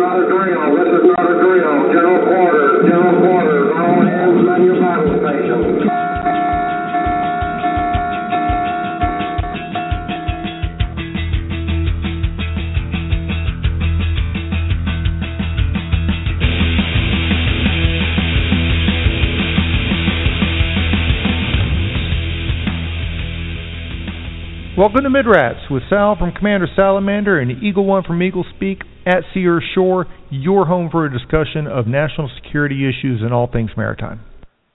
not a drill. This is not a drill. General quarters. All hands man your battle stations. Welcome to Midrats with Sal from Commander Salamander and Eagle One from Eagle Speak at Sea or Shore, your home for a discussion of national security issues and all things maritime.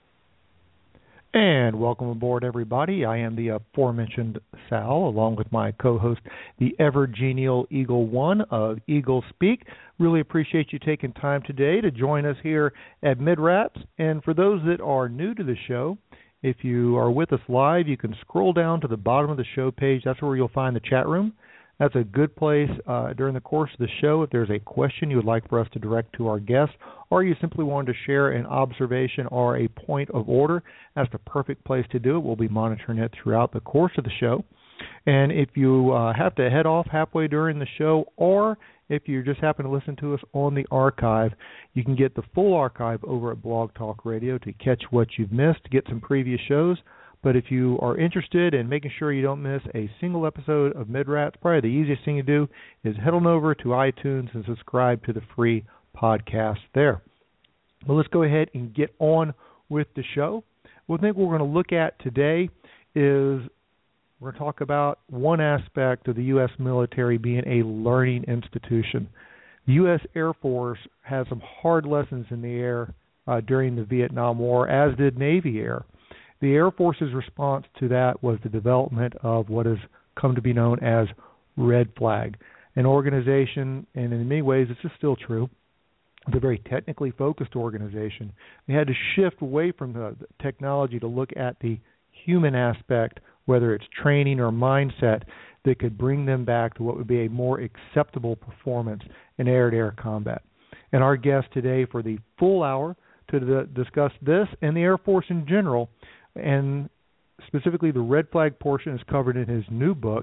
And welcome aboard, everybody. I am the aforementioned Sal, along with my co-host, the ever-genial Eagle One of Eagle Speak. Really appreciate you taking time today to join us here at Midrats. And for those that are new to the show, if you are with us live, you can scroll down to the bottom of the show page. That's where you'll find the chat room. That's a good place during the course of the show if there's a question you would like for us to direct to our guests, or you simply wanted to share an observation or a point of order. That's the perfect place to do it. We'll be monitoring it throughout the course of the show. And if you have to head off halfway during the show, or if you just happen to listen to us on the archive, you can get the full archive over at Blog Talk Radio to catch what you've missed, to get some previous shows. But if you are interested in making sure you don't miss a single episode of Midrats, probably the easiest thing to do is head on over to iTunes and subscribe to the free podcast there. Well, let's go ahead and get on with the show. What I think we're going to look at today is we're going to talk about one aspect of the U.S. military being a learning institution. The U.S. Air Force had some hard lessons in the air during the Vietnam War, as did Navy Air. The Air Force's response to that was the development of what has come to be known as Red Flag, an organization, and in many ways this is still true, the very technically focused organization. They had to shift away from the technology to look at the human aspect, whether it's training or mindset, that could bring them back to what would be a more acceptable performance in air-to-air combat. And our guest today for the full hour to discuss this and the Air Force in general, and specifically the Red Flag portion is covered in his new book,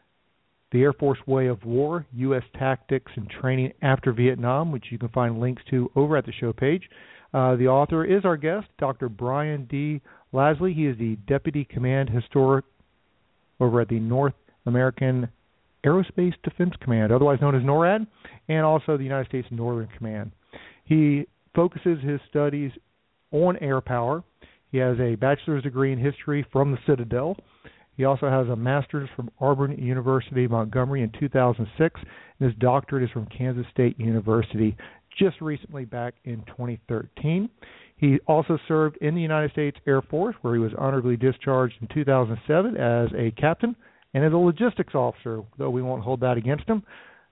The Air Force Way of War, U.S. Tactics and Training After Vietnam, which you can find links to over at the show page. The author is our guest, Dr. Brian D. Lasley. He is the Deputy Command Historic over at the North American Aerospace Defense Command, otherwise known as NORAD, and also the United States Northern Command. He focuses his studies on air power. He has a bachelor's degree in history from the Citadel. He also has a master's from Auburn University, Montgomery in 2006, and his doctorate is from Kansas State University, just recently back in 2013. He also served in the United States Air Force, where he was honorably discharged in 2007 as a captain and as a logistics officer, though we won't hold that against him.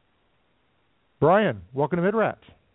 Brian, welcome to Midrats.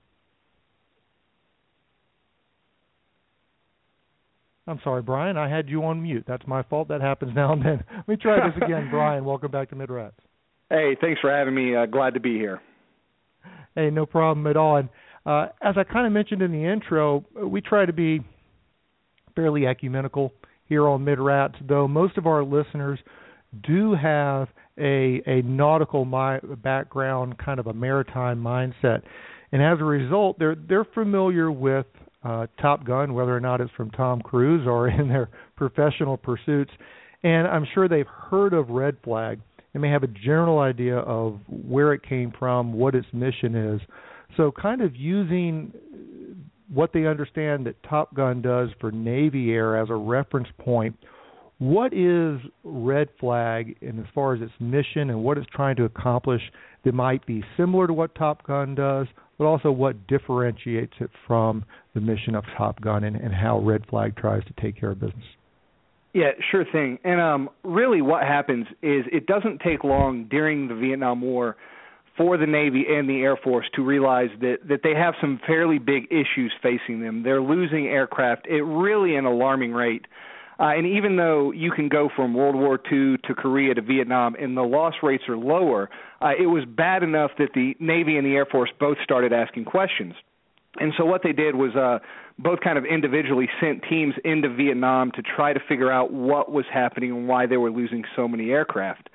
I'm sorry, Brian, I had you on mute. That's my fault. That happens now and then. Let me try this again. Brian, welcome back to Midrats. Hey, thanks for having me. Glad to be here. Hey, no problem at all. And as I kind of mentioned in the intro, we try to be fairly ecumenical here on Midrats, though most of our listeners do have a nautical background, kind of a maritime mindset. And as a result, they're familiar with Top Gun, whether or not it's from Tom Cruise or in their professional pursuits. And I'm sure they've heard of Red Flag and may have a general idea of where it came from, what its mission is. So kind of using what they understand that Top Gun does for Navy Air as a reference point, what is Red Flag in as far as its mission and what it's trying to accomplish that might be similar to what Top Gun does, but also what differentiates it from the mission of Top Gun and how Red Flag tries to take care of business? Yeah, sure thing. And really what happens is it doesn't take long during the Vietnam War for the Navy and the Air Force to realize that they have some fairly big issues facing them. They're losing aircraft at really an alarming rate. And even though you can go from World War II to Korea to Vietnam and the loss rates are lower, it was bad enough that the Navy and the Air Force both started asking questions. And so what they did was both kind of individually sent teams into Vietnam to try to figure out what was happening and why they were losing so many aircraft.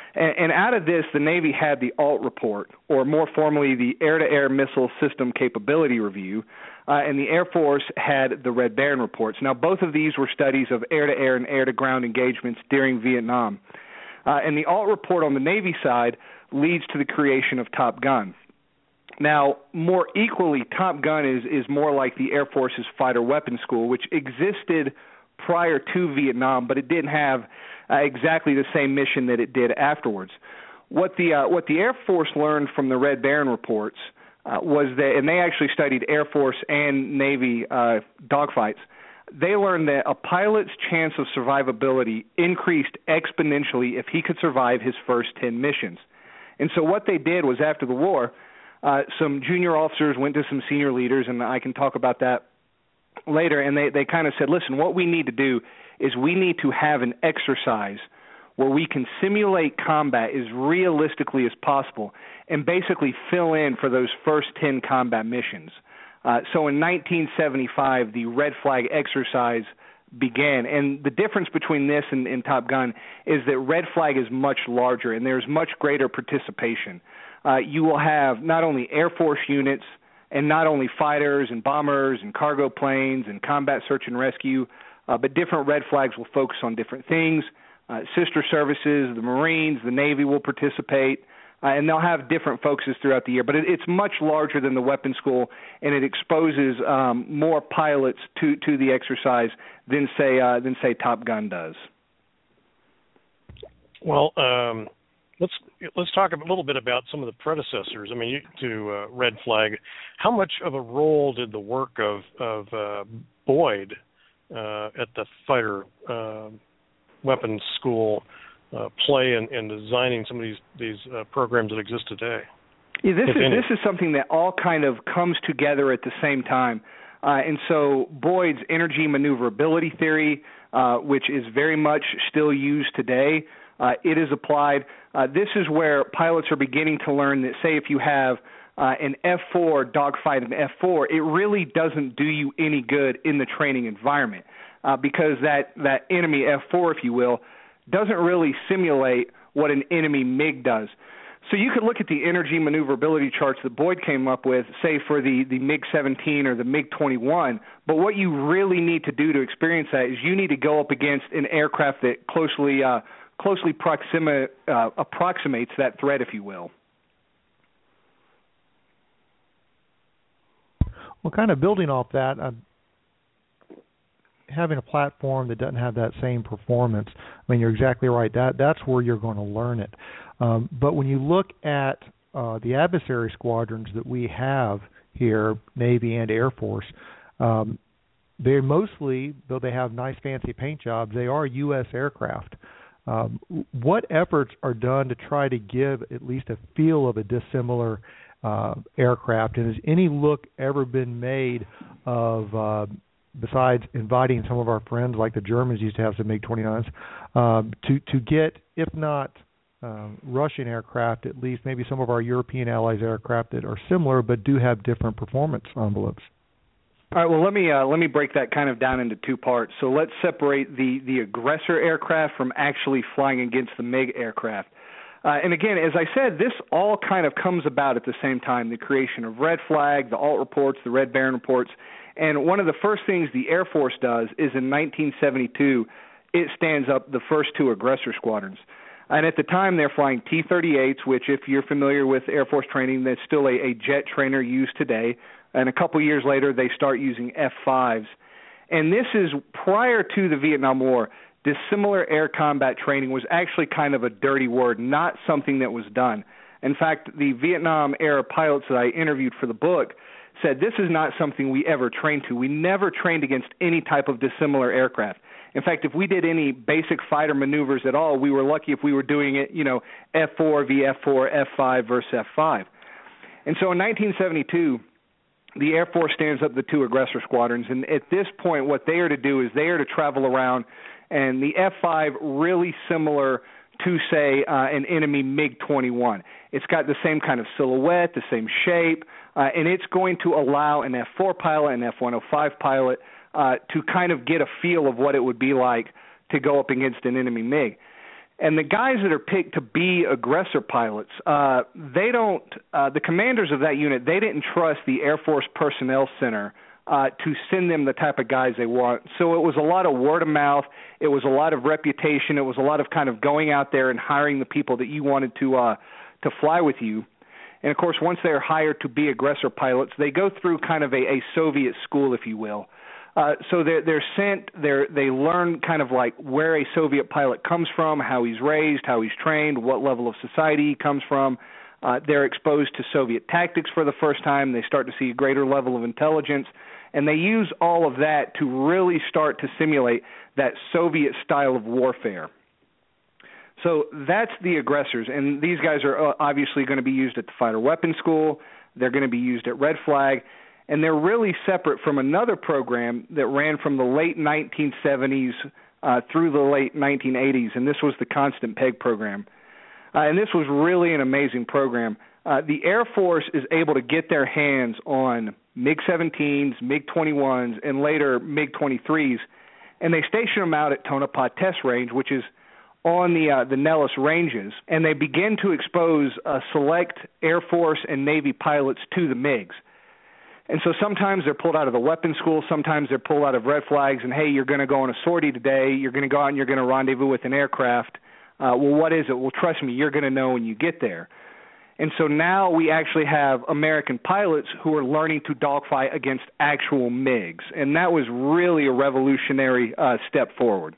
And out of this, the Navy had the ALT report, or more formally, the Air-to-Air Missile System Capability Review, and the Air Force had the Red Baron reports. Now, both of these were studies of air-to-air and air-to-ground engagements during Vietnam. And the ALT report on the Navy side leads to the creation of Top Gun. Now, more equally, Top Gun is more like the Air Force's Fighter Weapons School, which existed prior to Vietnam, but it didn't have exactly the same mission that it did afterwards. What the Air Force learned from the Red Baron reports was that, and they actually studied Air Force and Navy dogfights, they learned that a pilot's chance of survivability increased exponentially if he could survive his first 10 missions. And so what they did was, after the war, some junior officers went to some senior leaders, and I can talk about that later, and they kind of said, listen, what we need to do is we need to have an exercise where we can simulate combat as realistically as possible and basically fill in for those first 10 combat missions. So in 1975, the Red Flag exercise began, and the difference between this and Top Gun is that Red Flag is much larger and there's much greater participation. You will have not only Air Force units and not only fighters and bombers and cargo planes and combat search and rescue, but different Red Flags will focus on different things. Sister services, the Marines, the Navy will participate, and they'll have different focuses throughout the year. But it's much larger than the weapons school, and it exposes more pilots to the exercise than say Top Gun does. Well, let's talk a little bit about some of the predecessors. I mean, to Red Flag, how much of a role did the work of Boyd at the Fighter Weapons School play in designing some of these programs that exist today? Yeah, this is something that all kind of comes together at the same time. And so Boyd's energy maneuverability theory, which is very much still used today, it is applied. This is where pilots are beginning to learn that, say, if you have an F-4 dogfight in F-4, it really doesn't do you any good in the training environment because that enemy F-4, if you will, doesn't really simulate what an enemy MiG does. So you could look at the energy maneuverability charts that Boyd came up with, say, for the MiG-17 or the MiG-21, but what you really need to do to experience that is you need to go up against an aircraft that closely approximates that threat, if you will. Well, kind of building off that, having a platform that doesn't have that same performance, I mean, you're exactly right. That's where you're going to learn it. But when you look at the adversary squadrons that we have here, Navy and Air Force, they're mostly, though they have nice fancy paint jobs, they are U.S. aircraft. What efforts are done to try to give at least a feel of a dissimilar aircraft? And has any look ever been made of, besides inviting some of our friends like the Germans used to have some MiG-29s, to get, if not Russian aircraft, at least maybe some of our European allies aircraft that are similar but do have different performance envelopes? All right, well, let me break that kind of down into two parts. So let's separate the aggressor aircraft from actually flying against the MiG aircraft. And again, as I said, this all kind of comes about at the same time, the creation of Red Flag, the ALT reports, the Red Baron reports. And one of the first things the Air Force does is in 1972, it stands up the first two aggressor squadrons. And at the time, they're flying T-38s, which, if you're familiar with Air Force training, that's still a jet trainer used today. And a couple years later, they start using F-5s. And this is prior to the Vietnam War. Dissimilar air combat training was actually kind of a dirty word, not something that was done. In fact, the Vietnam-era pilots that I interviewed for the book said this is not something we ever trained to. We never trained against any type of dissimilar aircraft. In fact, if we did any basic fighter maneuvers at all, we were lucky if we were doing it, F-4 v F-4, F-5 versus F-5. And so in 1972, the Air Force stands up the two aggressor squadrons, and at this point what they are to do is they are to travel around, and the F-5 really similar to, say, an enemy MiG-21. It's got the same kind of silhouette, the same shape, and it's going to allow an F-4 pilot, an F-105 pilot, to kind of get a feel of what it would be like to go up against an enemy MiG. And the guys that are picked to be aggressor pilots, the commanders of that unit, they didn't trust the Air Force Personnel Center to send them the type of guys they want. So it was a lot of word of mouth. It was a lot of reputation. It was a lot of kind of going out there and hiring the people that you wanted to fly with you. And, of course, once they're hired to be aggressor pilots, they go through kind of a Soviet school, if you will. So they're sent, they learn kind of like where a Soviet pilot comes from, how he's raised, how he's trained, what level of society he comes from. They're exposed to Soviet tactics for the first time. They start to see a greater level of intelligence. And they use all of that to really start to simulate that Soviet style of warfare. So that's the aggressors. And these guys are obviously going to be used at the Fighter Weapons School. They're going to be used at Red Flag. And they're really separate from another program that ran from the late 1970s through the late 1980s, and this was the Constant Peg program. And this was really an amazing program. The Air Force is able to get their hands on MiG-17s, MiG-21s, and later MiG-23s, and they station them out at Tonopah Test Range, which is on the Nellis Ranges, and they begin to expose select Air Force and Navy pilots to the MiGs. And so sometimes they're pulled out of the weapons school, sometimes they're pulled out of Red Flags, and, hey, you're going to go on a sortie today, you're going to go out and you're going to rendezvous with an aircraft. Well, what is it? Well, trust me, you're going to know when you get there. And so now we actually have American pilots who are learning to dogfight against actual MiGs, and that was really a revolutionary step forward.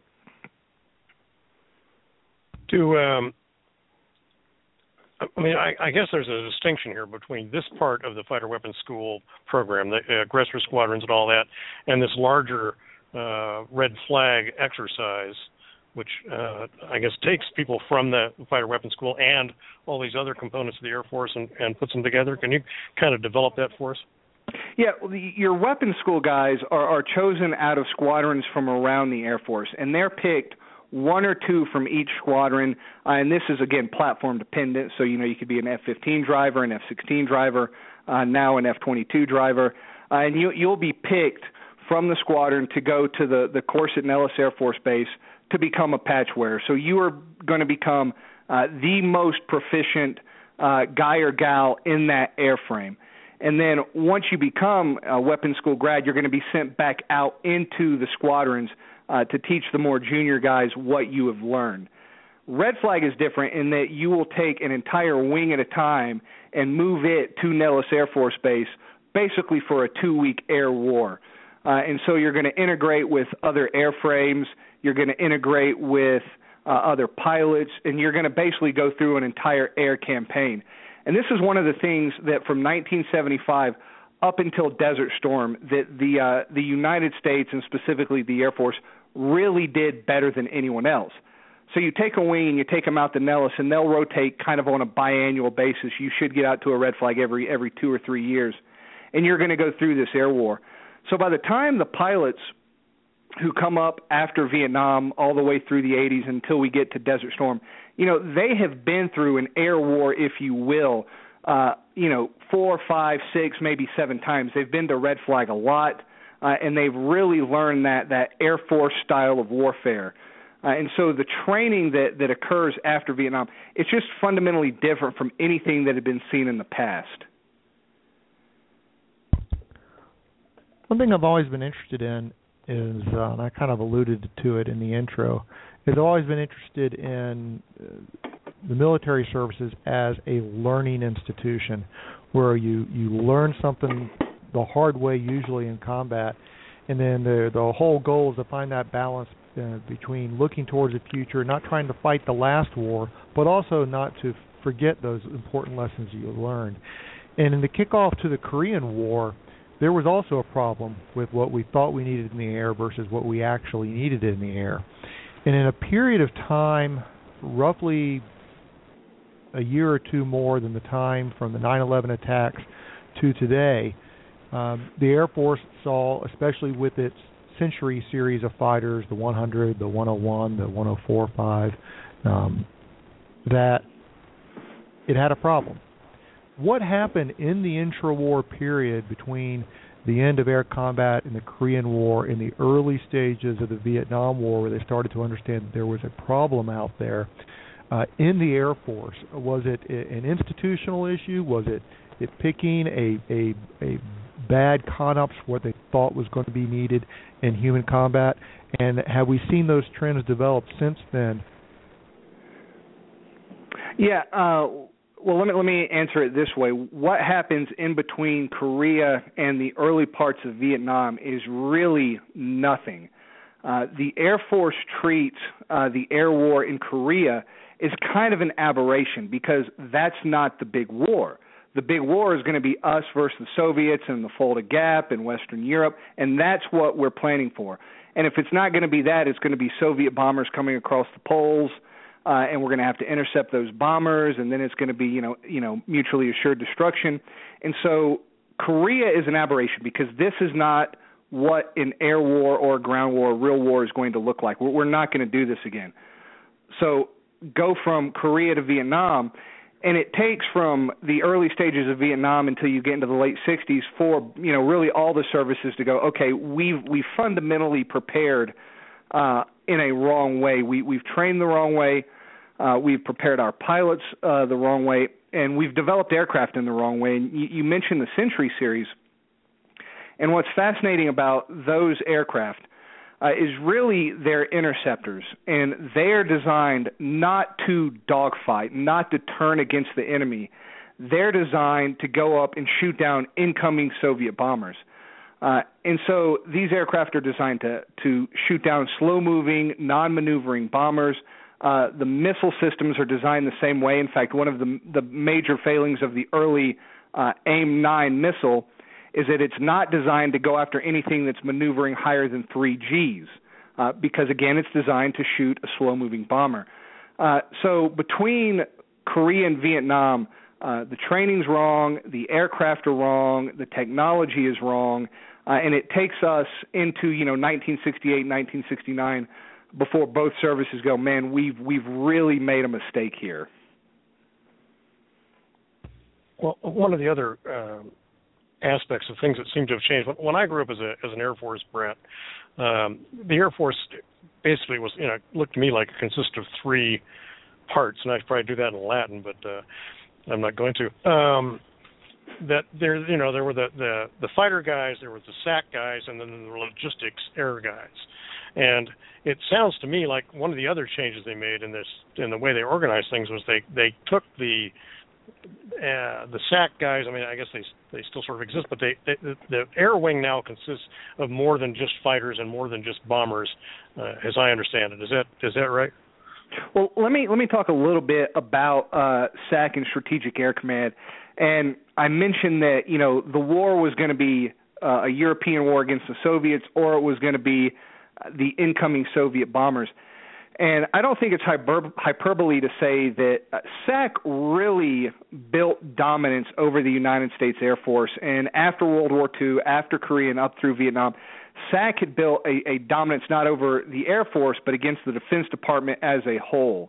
I guess there's a distinction here between this part of the Fighter Weapons School program, the aggressor squadrons and all that, and this larger Red Flag exercise, which I guess takes people from the Fighter Weapons School and all these other components of the Air Force and puts them together. Can you kind of develop that for us? Yeah, your weapons school guys are chosen out of squadrons from around the Air Force, and they're picked one or two from each squadron, and this is, again, platform dependent, so, you could be an F-15 driver, an F-16 driver, now an F-22 driver, and you'll be picked from the squadron to go to the course at Nellis Air Force Base to become a patch wearer. So you are going to become the most proficient guy or gal in that airframe. And then once you become a weapons school grad, you're going to be sent back out into the squadrons to teach the more junior guys what you have learned. Red Flag is different in that you will take an entire wing at a time and move it to Nellis Air Force Base basically for a 2-week air war. And so you're going to integrate with other airframes, you're going to integrate with other pilots, and you're going to basically go through an entire air campaign. And this is one of the things that from 1975 up until Desert Storm that the United States and specifically the Air Force really did better than anyone else. So you take a wing and you take them out to Nellis, and they'll rotate kind of on a biannual basis. You should get out to a Red Flag every 2 or 3 years, and you're going to go through this air war. So by the time the pilots who come up after Vietnam all the way through the 80s until we get to Desert Storm, they have been through an air war, if you will, 4, 5, 6, maybe 7 times. They've been to Red Flag a lot, and they've really learned that Air Force style of warfare. And so the training that occurs after Vietnam, it's just fundamentally different from anything that had been seen in the past. One thing I've always been interested in is, and I kind of alluded to it in the intro, is I've always been interested in the military services as a learning institution where you learn something the hard way, usually in combat, and then the whole goal is to find that balance between looking towards the future, not trying to fight the last war, but also not to forget those important lessons you learned. And in the kickoff to the Korean War, there was also a problem with what we thought we needed in the air versus what we actually needed in the air. And in a period of time, roughly a year or two more than the time from the 9/11 attacks to today, the Air Force saw, especially with its Century series of fighters, the 100, the 101, the 104-5, that it had a problem. What happened in the intra-war period between the end of air combat in the Korean War, in the early stages of the Vietnam War, where they started to understand that there was a problem out there in the Air Force? Was it an institutional issue? Was it picking a bad CONOPS, what they thought was going to be needed in human combat? And have we seen those trends develop since then? Yeah, well, let me answer it this way. What happens in between Korea and the early parts of Vietnam is really nothing. The Air Force treats the air war in Korea is kind of an aberration, because that's not the big war. The big war is going to be us versus the Soviets and the Fulda Gap and Western Europe, and that's what we're planning for. And if it's not going to be that, it's going to be Soviet bombers coming across the poles, and we're going to have to intercept those bombers, and then it's going to be, mutually assured destruction. And so Korea is an aberration, because this is not what an air war or a ground war, real war, is going to look like. We're not going to do this again. So go from Korea to Vietnam, and it takes from the early stages of Vietnam until you get into the late 60s for, really all the services to go, okay, we've fundamentally prepared in a wrong way. We've trained the wrong way. We've prepared our pilots the wrong way, and we've developed aircraft in the wrong way. And you mentioned the Century series, and what's fascinating about those aircraft is really their interceptors, and they're designed not to dogfight, not to turn against the enemy. They're designed to go up and shoot down incoming Soviet bombers. And so these aircraft are designed to shoot down slow-moving, non-maneuvering bombers. The missile systems are designed the same way. In fact, one of the major failings of the early AIM-9 missile is that it's not designed to go after anything that's maneuvering higher than 3 Gs, because, again, it's designed to shoot a slow-moving bomber. So between Korea and Vietnam, the training's wrong, the aircraft are wrong, the technology is wrong, and it takes us into 1968, 1969 before both services go, man, we've really made a mistake here. Well, one of the other aspects of things that seem to have changed, when I grew up as an Air Force brat, the Air Force basically was, looked to me like it consisted of 3 parts, and I could probably do that in Latin, but I'm not going to. That there were the fighter guys, there were the SAC guys, and then the logistics air guys. And it sounds to me like one of the other changes they made in the way they organized things was they took the SAC guys. I mean, I guess they still sort of exist, but the air wing now consists of more than just fighters and more than just bombers, as I understand it. Is that right? Well, let me talk a little bit about SAC and Strategic Air Command. And I mentioned that the war was going to be a European war against the Soviets, or it was going to be the incoming Soviet bombers. And I don't think it's hyperbole to say that SAC really built dominance over the United States Air Force. And after World War II, after Korea, and up through Vietnam, SAC had built a dominance not over the Air Force, but against the Defense Department as a whole.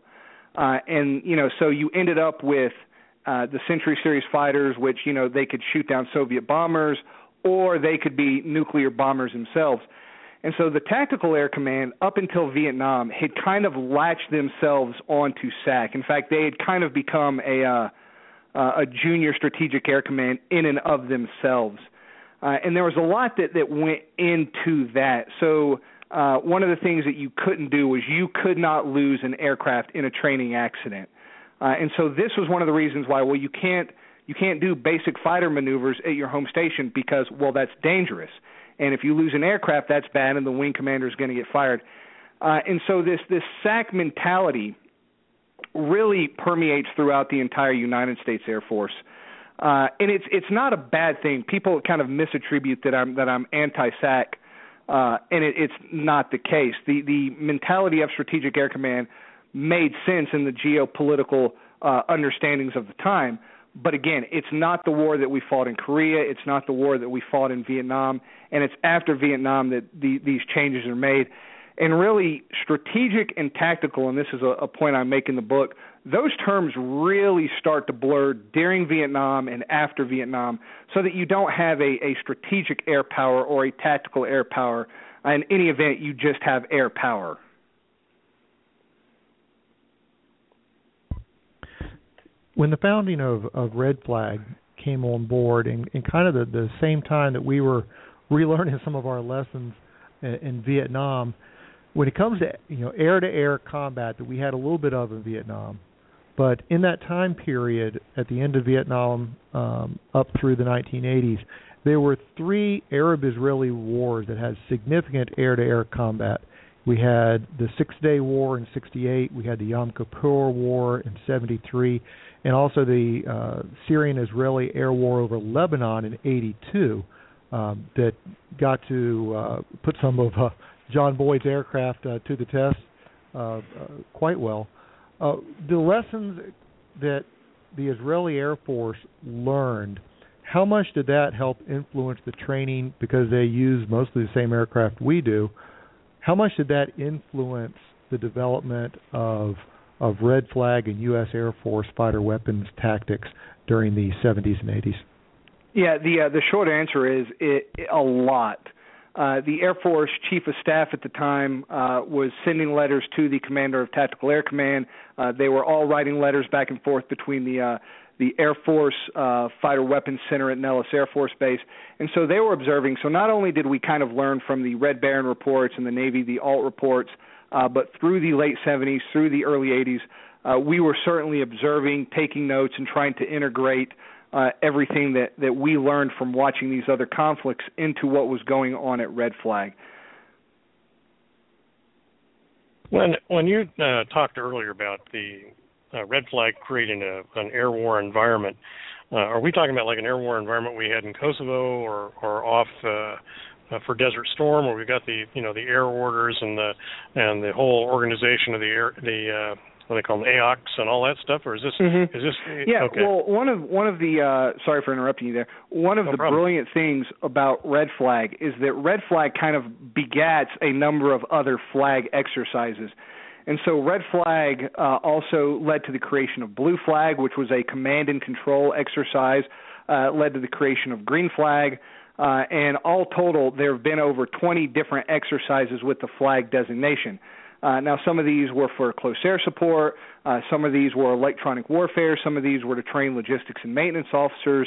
So you ended up with the Century Series fighters, which, they could shoot down Soviet bombers, or they could be nuclear bombers themselves. And so the Tactical Air Command, up until Vietnam, had kind of latched themselves onto SAC. In fact, they had kind of become a junior Strategic Air Command in and of themselves. And there was a lot that went into that. So one of the things that you couldn't do was you could not lose an aircraft in a training accident. And so this was one of the reasons why, you can't do basic fighter maneuvers at your home station because, that's dangerous. And if you lose an aircraft, that's bad, and the wing commander is going to get fired. And so this SAC mentality really permeates throughout the entire United States Air Force. And it's not a bad thing. People kind of misattribute that I'm anti-SAC, and it's not the case. The mentality of Strategic Air Command made sense in the geopolitical understandings of the time. But again, it's not the war that we fought in Korea. It's not the war that we fought in Vietnam. And it's after Vietnam that these changes are made. And really, strategic and tactical, and this is a point I make in the book, those terms really start to blur during Vietnam and after Vietnam, so that you don't have a strategic air power or a tactical air power. In any event, you just have air power. When the founding of Red Flag came on board, and kind of the same time that we were relearning some of our lessons in Vietnam, when it comes to air-to-air combat that we had a little bit of in Vietnam, but in that time period at the end of Vietnam up through the 1980s, there were 3 Arab-Israeli wars that had significant air-to-air combat. We had the Six-Day War in '68, we had the Yom Kippur War in '73, and also the Syrian-Israeli air war over Lebanon in '82 that got to put some of John Boyd's aircraft to the test quite well. The lessons that the Israeli Air Force learned, how much did that help influence the training, because they use mostly the same aircraft we do? How much did that influence the development of Red Flag and U.S. Air Force fighter weapons tactics during the 70s and 80s? Yeah, the short answer is a lot. The Air Force Chief of Staff at the time was sending letters to the Commander of Tactical Air Command. They were all writing letters back and forth between the Air Force Fighter Weapons Center at Nellis Air Force Base. And so they were observing. So not only did we kind of learn from the Red Baron reports and the Navy, the ALT reports, but through the late 70s, through the early 80s, we were certainly observing, taking notes, and trying to integrate everything that we learned from watching these other conflicts into what was going on at Red Flag. When you talked earlier about the Red Flag creating an air war environment, are we talking about like an air war environment we had in Kosovo or off for Desert Storm, where we got the air orders and the whole organization of the what they call them, AOCs and all that stuff, or is this? Mm-hmm. Is this? Yeah. Okay. Well, one of the sorry for interrupting you there. One of the brilliant things about Red Flag is that Red Flag kind of begats a number of other flag exercises. And so Red Flag also led to the creation of Blue Flag, which was a command and control exercise, led to the creation of Green Flag, and all total, there have been over 20 different exercises with the flag designation. Now, some of these were for close air support, some of these were electronic warfare, some of these were to train logistics and maintenance officers,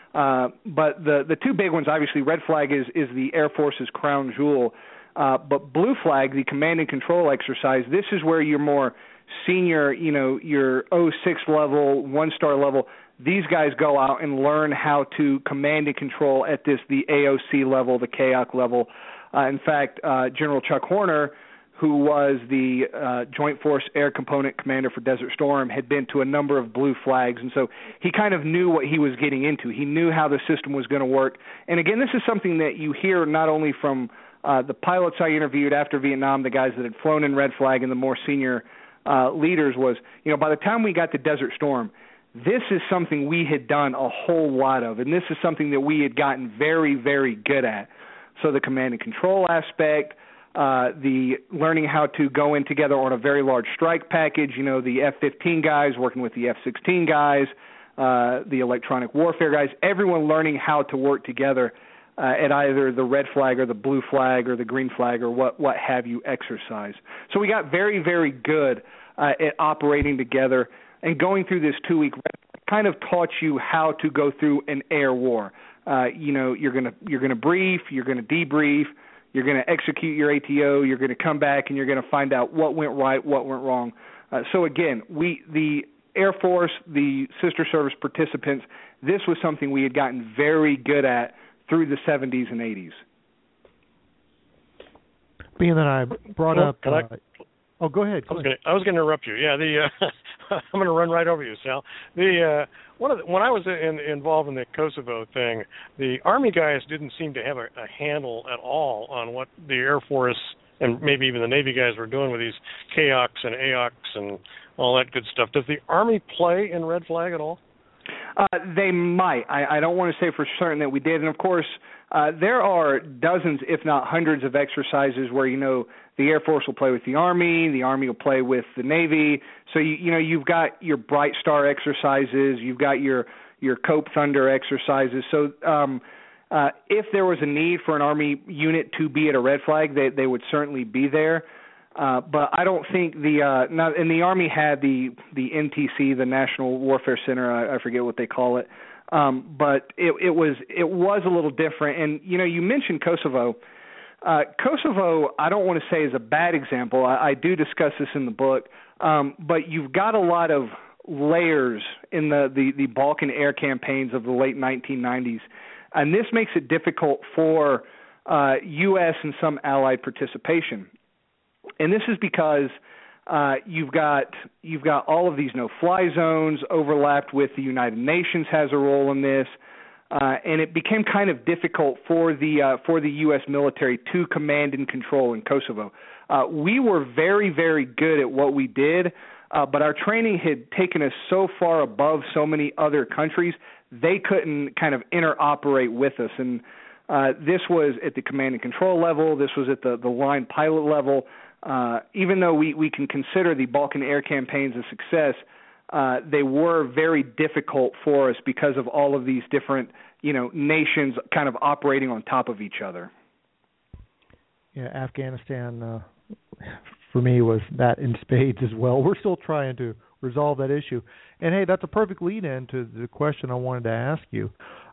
but the 2 big ones, obviously, Red Flag is the Air Force's crown jewel, but Blue Flag, the command and control exercise, this is where you're more senior, your 06 level, 1-star level. These guys go out and learn how to command and control at the AOC level, the KOC level. In fact, General Chuck Horner, who was the Joint Force Air Component Commander for Desert Storm, had been to a number of Blue Flags, and so he kind of knew what he was getting into. He knew how the system was going to work. And again, this is something that you hear not only from the pilots I interviewed after Vietnam, the guys that had flown in Red Flag, and the more senior leaders, was, by the time we got to Desert Storm, this is something we had done a whole lot of, and this is something that we had gotten very, very good at. So the command and control aspect, the learning how to go in together on a very large strike package, the F-15 guys working with the F-16 guys, the electronic warfare guys, everyone learning how to work together at either the Red Flag or the Blue Flag or the Green Flag or what have you exercise. So we got very, very good at operating together, and going through this 2-week kind of taught you how to go through an air war. You're gonna brief, you're gonna debrief, you're going to execute your ATO, you're going to come back, and you're going to find out what went right, what went wrong. So again, the Air Force, the sister service participants, this was something we had gotten very good at through the 70s and 80s. Being that I brought up... Oh, go ahead. I was going to interrupt you. Yeah, I'm going to run right over you, Sal. When I was involved in the Kosovo thing, the Army guys didn't seem to have a handle at all on what the Air Force and maybe even the Navy guys were doing with these KOCs and AOCs and all that good stuff. Does the Army play in Red Flag at all? They might. I don't want to say for certain that we did. And, of course, there are dozens, if not hundreds, of exercises where, the Air Force will play with the Army will play with the Navy. So, you've got your Bright Star exercises, you've got your Cope Thunder exercises. So if there was a need for an Army unit to be at a red flag, they would certainly be there. But I don't think and the Army had the NTC, the National Warfare Center, I forget what they call it. But it was a little different. And, you mentioned Kosovo. Kosovo, I don't want to say is a bad example. I do discuss this in the book. But you've got a lot of layers in the Balkan air campaigns of the late 1990s. And this makes it difficult for U.S. and some allied participation. And this is because you've got all of these no-fly zones overlapped with the United Nations has a role in this, and it became kind of difficult for the U.S. military to command and control in Kosovo. We were very, very good at what we did, but our training had taken us so far above so many other countries, they couldn't kind of interoperate with us. And this was at the command and control level. This was at the line pilot level. Even though we can consider the Balkan air campaigns a success, they were very difficult for us because of all of these different, nations kind of operating on top of each other. Yeah, Afghanistan, for me, was that in spades as well. We're still trying to resolve that issue. And, hey, that's a perfect lead-in to the question I wanted to ask you.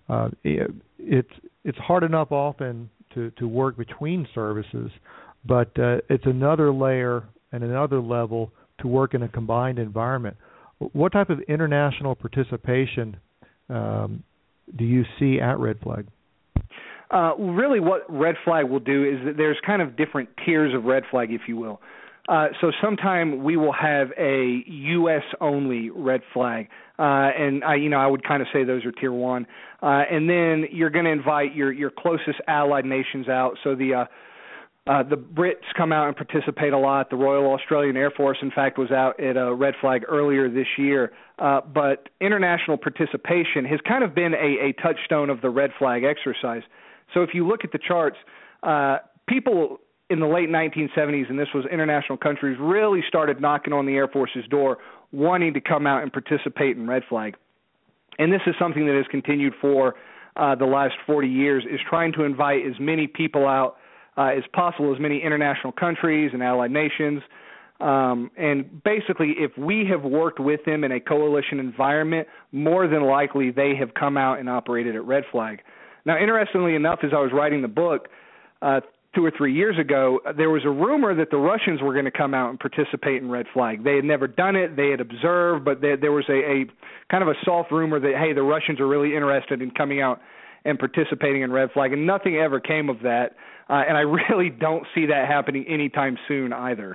It's hard enough often to work between services, but it's another layer and another level to work in a combined environment. What type of international participation do you see at Red Flag? Really what Red Flag will do is that there's kind of different tiers of Red Flag, if you will. So sometime we will have a U.S.-only Red Flag, and I would kind of say those are Tier 1. And then you're going to invite your closest allied nations out. So the Brits come out and participate a lot. The Royal Australian Air Force, in fact, was out at a Red Flag earlier this year. But international participation has kind of been a touchstone of the Red Flag exercise. So if you look at the charts, people in the late 1970s, and this was international countries, really started knocking on the Air Force's door, wanting to come out and participate in Red Flag. And this is something that has continued for the last 40 years, is trying to invite as many people out as possible, as many international countries and allied nations. And basically, if we have worked with them in a coalition environment, more than likely they have come out and operated at Red Flag. Now, interestingly enough, as I was writing the book, 2 or 3 years ago, there was a rumor that the Russians were going to come out and participate in Red Flag. They had never done it. They had observed, but there was a kind of a soft rumor that, hey, the Russians are really interested in coming out and participating in Red Flag, and nothing ever came of that. And I really don't see that happening anytime soon either.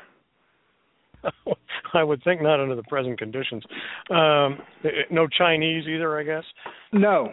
I would think not under the present conditions. No Chinese either, I guess? No.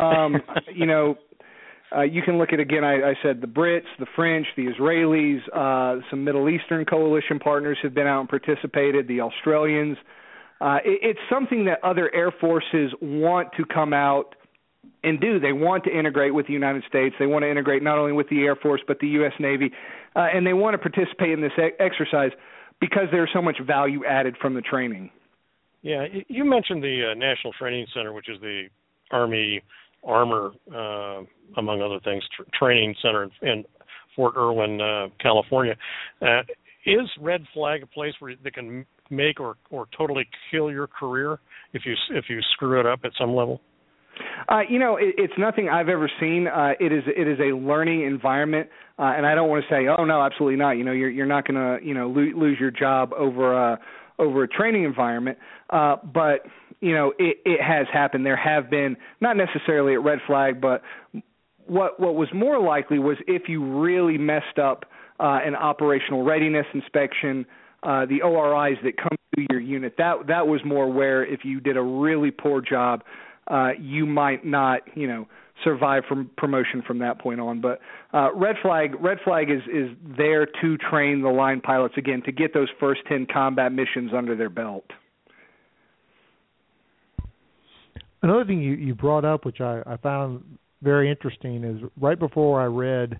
You can look at, again, I said the Brits, the French, the Israelis, some Middle Eastern coalition partners have been out and participated, the Australians. It's something that other air forces want to come out and do. They want to integrate with the United States. They want to integrate not only with the Air Force but the U.S. Navy, and they want to participate in this exercise because there's so much value added from the training. Yeah, you mentioned the National Training Center, which is the Army Armor, among other things, training center in Fort Irwin, California. Is Red Flag a place where they can make or totally kill your career if you screw it up at some level? It's nothing I've ever seen. It is a learning environment, and I don't want to say, oh no, absolutely not. You're not going to lose your job over a training environment, but it has happened. There have been, not necessarily at Red Flag, but what was more likely was if you really messed up an operational readiness inspection, the ORIs that come to your unit. That was more where if you did a really poor job, you might not, survive from promotion from that point on. But Red Flag is there to train the line pilots, again, to get those first 10 combat missions under their belt. Another thing you brought up, which I found very interesting, is right before I read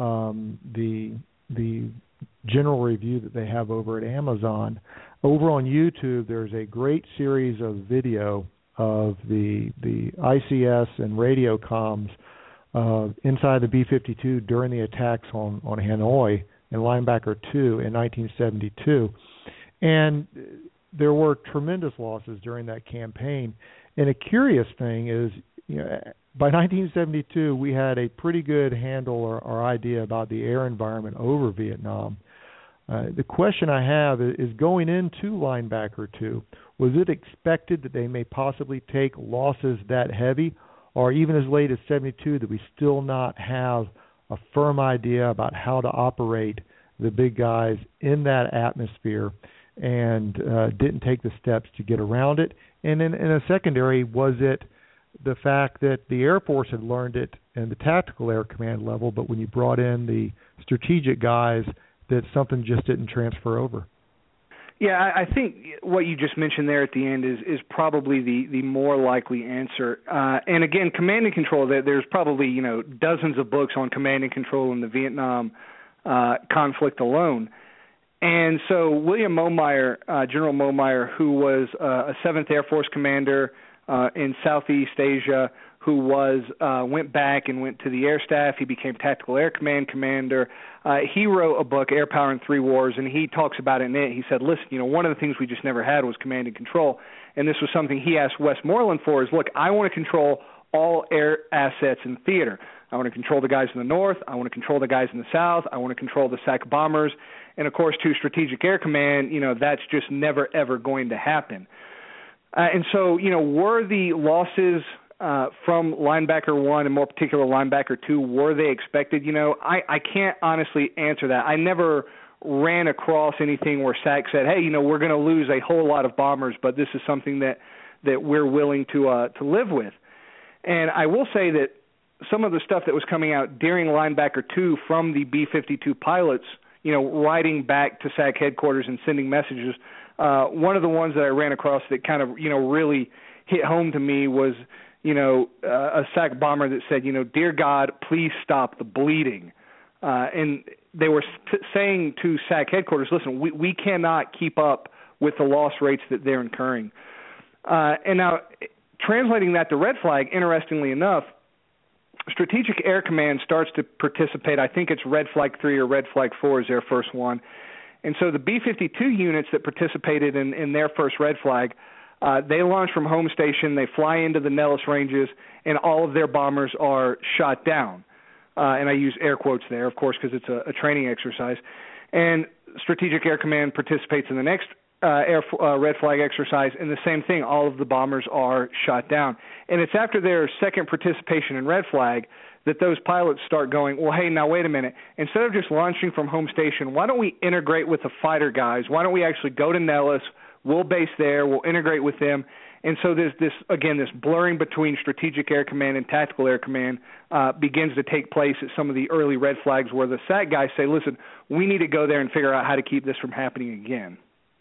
the general review that they have over at Amazon, over on YouTube there's a great series of video of the ICS and radio comms inside the B-52 during the attacks on Hanoi and Linebacker 2 in 1972. And there were tremendous losses during that campaign. And a curious thing is, by 1972, we had a pretty good handle or idea about the air environment over Vietnam. The question I have is going into Linebacker 2, was it expected that they may possibly take losses that heavy, or even as late as 72, that we still not have a firm idea about how to operate the big guys in that atmosphere and didn't take the steps to get around it? And then in a secondary, was it the fact that the Air Force had learned it in the tactical air command level, but when you brought in the strategic guys, that something just didn't transfer over? Yeah, I think what you just mentioned there at the end is probably the more likely answer. And again, command and control, there's probably dozens of books on command and control in the Vietnam conflict alone. And so William Momeyer, General Momeyer, who was a 7th Air Force commander in Southeast Asia, who went back and went to the Air Staff. He became Tactical Air Command commander. He wrote a book, Air Power in Three Wars, and he talks about it in it. He said, listen, one of the things we just never had was command and control. And this was something he asked Westmoreland for, is, look, I want to control all air assets in theater. I want to control the guys in the north. I want to control the guys in the south. I want to control the SAC bombers. And, of course, to Strategic Air Command, that's just never, ever going to happen. And so, were the losses from Linebacker 1 and more particular Linebacker 2, were they expected? I can't honestly answer that. I never ran across anything where SAC said, hey, we're going to lose a whole lot of bombers, but this is something that we're willing to live with. And I will say that some of the stuff that was coming out during Linebacker 2 from the B-52 pilots, writing back to SAC headquarters and sending messages, one of the ones that I ran across that kind of, really hit home to me was, a SAC bomber that said, dear God, please stop the bleeding. And they were saying to SAC headquarters, listen, we cannot keep up with the loss rates that they're incurring. And now, translating that to Red Flag, interestingly enough, Strategic Air Command starts to participate. I think it's Red Flag 3 or Red Flag 4 is their first one. And so the B-52 units that participated in their first Red Flag, they launch from home station, they fly into the Nellis Ranges, and all of their bombers are shot down. And I use air quotes there, of course, because it's a training exercise. And Strategic Air Command participates in the next Red Flag exercise, and the same thing, all of the bombers are shot down. And it's after their second participation in Red Flag that those pilots start going, well, hey, now wait a minute. Instead of just launching from home station, why don't we integrate with the fighter guys? Why don't we actually go to Nellis? We'll base there. We'll integrate with them. And so there's this blurring between Strategic Air Command and Tactical Air Command begins to take place at some of the early Red Flags where the SAC guys say, listen, we need to go there and figure out how to keep this from happening again.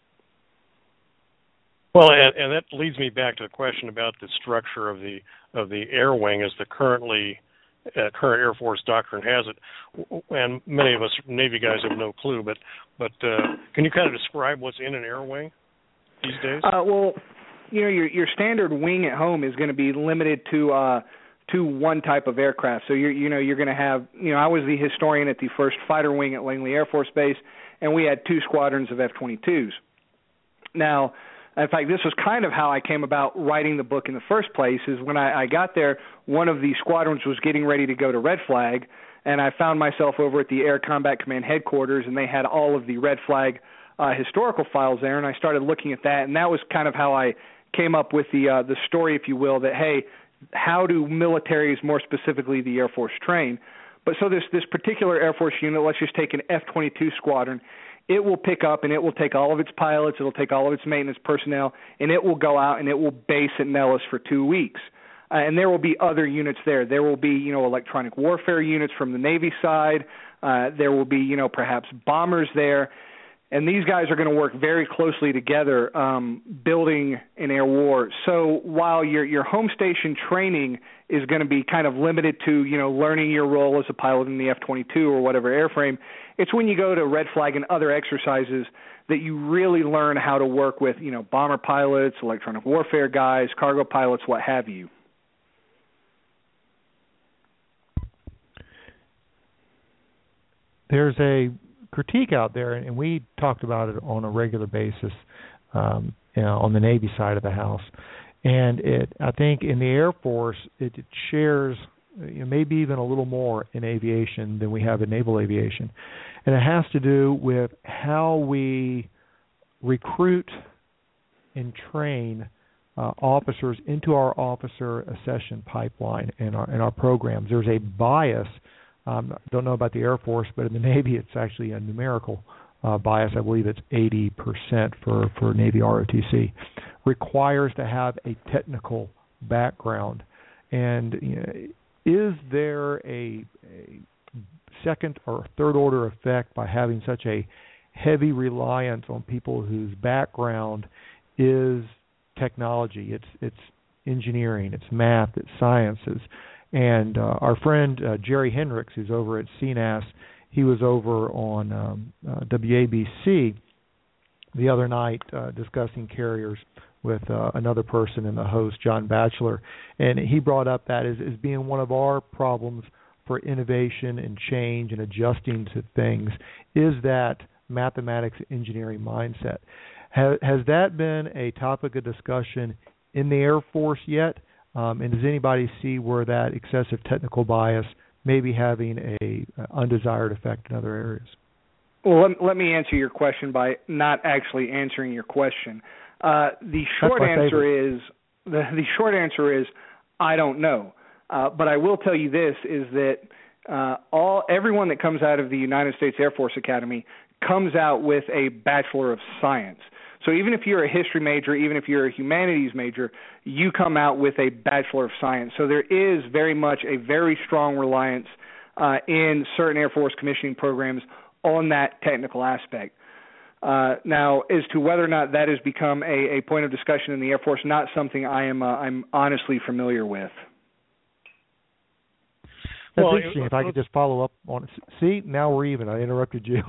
Well, and that leads me back to the question about the structure of the air wing as the current Air Force doctrine has it, and many of us Navy guys have no clue. But can you kind of describe what's in an air wing these days? Well, your standard wing at home is going to be limited to one type of aircraft. So you're going to have I was the historian at the first fighter wing at Langley Air Force Base, and we had 2 squadrons of F-22s. Now, in fact, this was kind of how I came about writing the book in the first place, is when I got there, one of the squadrons was getting ready to go to Red Flag, and I found myself over at the Air Combat Command headquarters, and they had all of the Red Flag historical files there, and I started looking at that, and that was kind of how I came up with the story, if you will, that, hey, how do militaries, more specifically the Air Force, train? But so this particular Air Force unit, let's just take an F-22 squadron, it will pick up and it will take all of its pilots, it will take all of its maintenance personnel, and it will go out and it will base at Nellis for 2 weeks. And there will be other units there. There will be, electronic warfare units from the Navy side. There will be, perhaps bombers there. And these guys are going to work very closely together building an air war. So while your home station training is going to be kind of limited to, learning your role as a pilot in the F-22 or whatever airframe, it's when you go to Red Flag and other exercises that you really learn how to work with, bomber pilots, electronic warfare guys, cargo pilots, what have you. There's a critique out there, and we talked about it on a regular basis on the Navy side of the house. And I think in the Air Force, it shares maybe even a little more in aviation than we have in naval aviation. And it has to do with how we recruit and train officers into our officer accession pipeline in our programs. There's a bias. Don't know about the Air Force, but in the Navy it's actually a numerical bias. I believe it's 80% for Navy ROTC. Requires to have a technical background. And is there a second or third order effect by having such a heavy reliance on people whose background is technology? It's engineering, it's math, it's sciences. And our friend Jerry Hendricks, who's over at CNAS, he was over on WABC the other night discussing carriers with another person and the host, John Batchelor. And he brought up that as being one of our problems for innovation and change and adjusting to things is that mathematics engineering mindset. Has that been a topic of discussion in the Air Force yet? And does anybody see where that excessive technical bias may be having a undesired effect in other areas? Well, let me answer your question by not actually answering your question. The short answer is I don't know. But I will tell you this, is that everyone that comes out of the United States Air Force Academy comes out with a Bachelor of Science. So even if you're a history major, even if you're a humanities major, you come out with a Bachelor of Science. So there is very much a very strong reliance in certain Air Force commissioning programs on that technical aspect. Now, as to whether or not that has become a point of discussion in the Air Force, not something I'm honestly familiar with. That's interesting. If I could just follow up on it. See, now we're even. I interrupted you.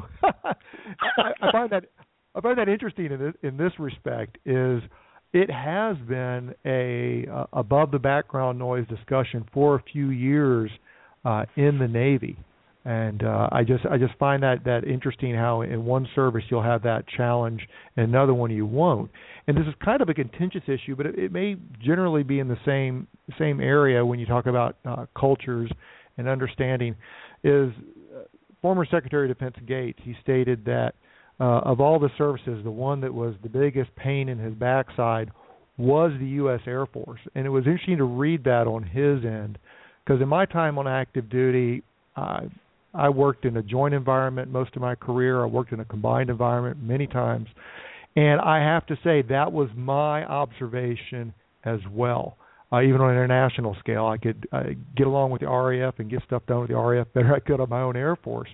I find that interesting in this respect. Is it has been a above the background noise discussion for a few years in the Navy, and I just find that interesting. How in one service you'll have that challenge, and another one you won't. And this is kind of a contentious issue, but it may generally be in the same area when you talk about cultures and understanding. Is former Secretary of Defense Gates, he stated that of all the services, the one that was the biggest pain in his backside was the U.S. Air Force. And it was interesting to read that on his end, because in my time on active duty, I worked in a joint environment most of my career. I worked in a combined environment many times. And I have to say that was my observation as well. Even on an international scale, I could get along with the RAF and get stuff done with the RAF better than I could on my own Air Force.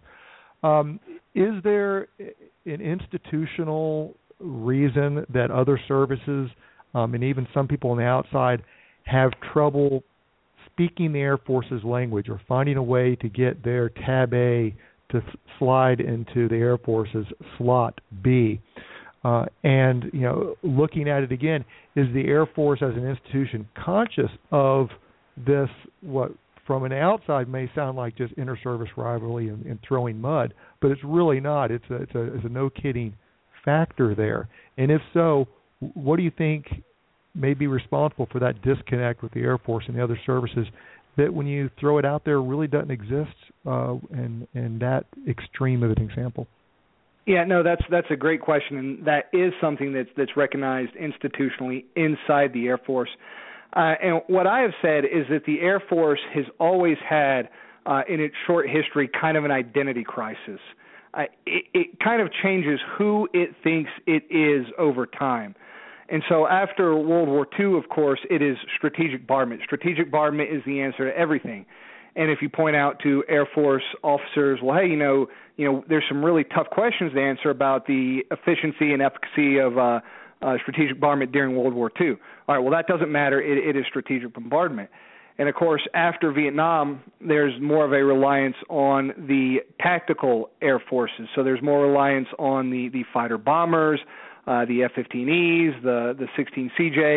Is there an institutional reason that other services and even some people on the outside have trouble speaking the Air Force's language or finding a way to get their Tab A to slide into the Air Force's Slot B? And, looking at it again, is the Air Force as an institution conscious of this, what from an outside may sound like just inter-service rivalry and throwing mud, but it's really not. It's a no-kidding factor there. And if so, what do you think may be responsible for that disconnect with the Air Force and the other services that, when you throw it out there, really doesn't exist in that extreme of an example? Yeah, no, that's a great question, and that is something that's recognized institutionally inside the Air Force. And what I have said is that the Air Force has always had, in its short history, kind of an identity crisis. It kind of changes who it thinks it is over time. And so after World War II, of course, it is strategic bombardment. Strategic bombardment is the answer to everything. And if you point out to Air Force officers, well, hey, there's some really tough questions to answer about the efficiency and efficacy of strategic bombardment during World War II. All right, well, that doesn't matter. It is strategic bombardment. And, of course, after Vietnam, there's more of a reliance on the tactical air forces. So there's more reliance on the fighter bombers, the F-15Es, the 16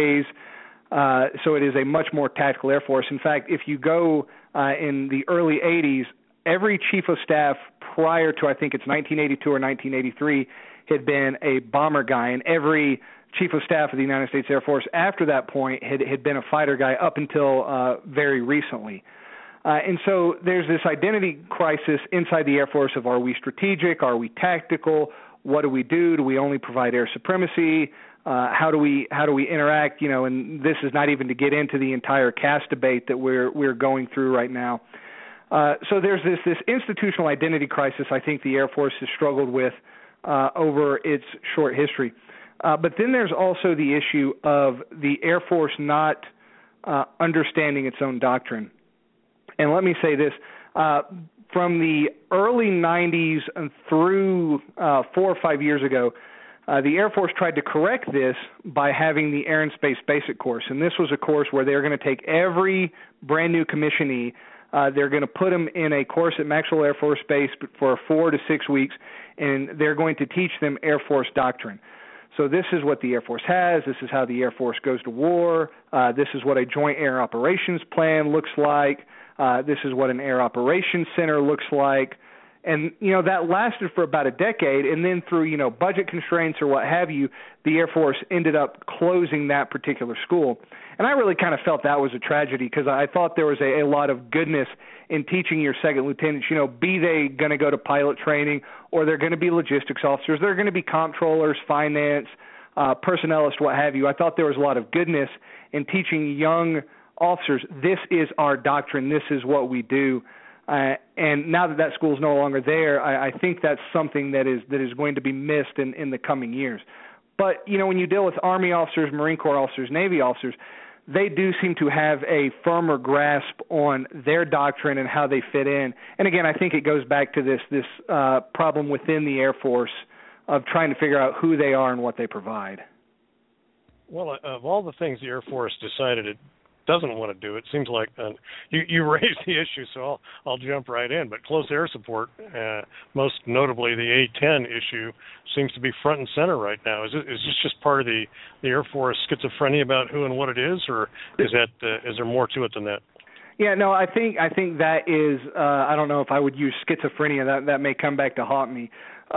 CJs. So it is a much more tactical air force. In fact, if you go in the early 80s, every chief of staff prior to, I think it's 1982 or 1983, had been a bomber guy, and every chief of staff of the United States Air Force after that point had been a fighter guy up until very recently. And so there's this identity crisis inside the Air Force of, are we strategic? Are we tactical? What do we do? Do we only provide air supremacy? How do we interact? And this is not even to get into the entire CAS debate that we're going through right now. So there's this institutional identity crisis I think the Air Force has struggled with over its short history. But then there's also the issue of the Air Force not understanding its own doctrine. And let me say this, from the early 90s through 4 or 5 years ago, the Air Force tried to correct this by having the Air and Space Basic Course. And this was a course where they're going to take every brand new commissionee, they're going to put them in a course at Maxwell Air Force Base for 4 to 6 weeks, and they're going to teach them Air Force doctrine. So this is what the Air Force has. This is how the Air Force goes to war. This is what a Joint Air Operations Plan looks like. This is what an Air Operations Center looks like. And, that lasted for about a decade, and then through, budget constraints or what have you, the Air Force ended up closing that particular school. And I really kind of felt that was a tragedy because I thought there was a lot of goodness in teaching your second lieutenants, be they going to go to pilot training or they're going to be logistics officers, they're going to be comptrollers, finance, personnelists, what have you. I thought there was a lot of goodness in teaching young officers, this is our doctrine, this is what we do. And now that school is no longer there, I think that's something that is going to be missed in the coming years. But, when you deal with Army officers, Marine Corps officers, Navy officers, they do seem to have a firmer grasp on their doctrine and how they fit in. And again, I think it goes back to this problem within the Air Force of trying to figure out who they are and what they provide. Well, of all the things the Air Force decided it doesn't want to do, it seems like you raised the issue, so I'll jump right in. But close air support, most notably the A-10 issue, seems to be front and center right now. Is this just part of the Air Force schizophrenia about who and what it is, or is there more to it than that? Yeah, no, I think that is. I don't know if I would use schizophrenia. That may come back to haunt me.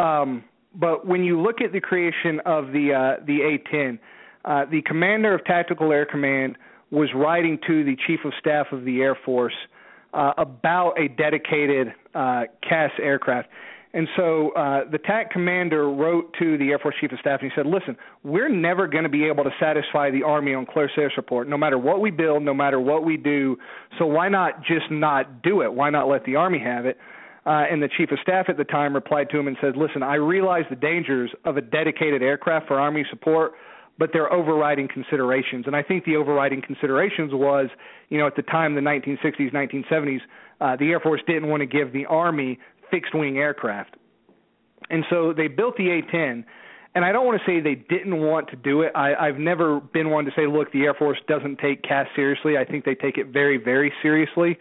But when you look at the creation of the A-10, the commander of Tactical Air Command was writing to the Chief of Staff of the Air Force about a dedicated CAS aircraft. And so the TAC commander wrote to the Air Force Chief of Staff and he said, listen, we're never going to be able to satisfy the Army on close air support, no matter what we build, no matter what we do. So why not just not do it? Why not let the Army have it? And the Chief of Staff at the time replied to him and said, listen, I realize the dangers of a dedicated aircraft for Army support, but there are overriding considerations. And I think the overriding considerations was, at the time, the 1960s, 1970s, the Air Force didn't want to give the Army fixed-wing aircraft. And so they built the A-10, and I don't want to say they didn't want to do it. I've never been one to say, look, the Air Force doesn't take CAS seriously. I think they take it very, very seriously.